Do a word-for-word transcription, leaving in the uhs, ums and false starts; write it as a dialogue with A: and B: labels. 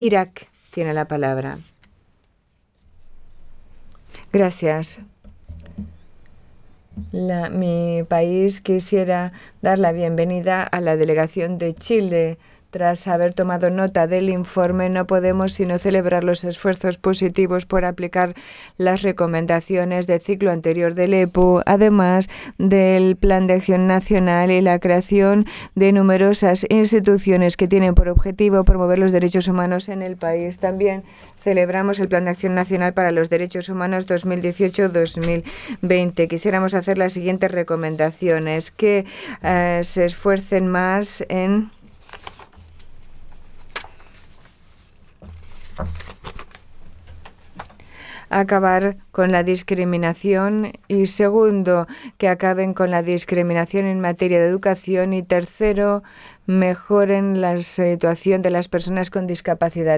A: Irak tiene la palabra. Gracias. La, mi país quisiera dar la bienvenida a la delegación de Chile. Tras haber tomado nota del informe, no podemos sino celebrar los esfuerzos positivos por aplicar las recomendaciones del ciclo anterior del E P U, además del Plan de Acción Nacional y la creación de numerosas instituciones que tienen por objetivo promover los derechos humanos en el país. También celebramos el Plan de Acción Nacional para los Derechos Humanos dos mil dieciocho a dos mil veinte. Quisiéramos hacer las siguientes recomendaciones: que eh, se esfuercen más en acabar con la discriminación, y segundo, que acaben con la discriminación en materia de educación, y tercero, mejoren la situación de las personas con discapacidad.